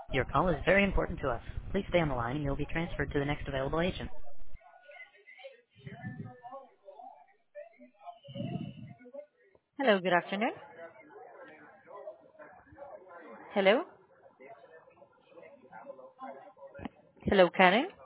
Your call is very important to us. Please stay on the line and you'll be transferred to the next available agent. Hello, good afternoon. Hello? Hello, Karen?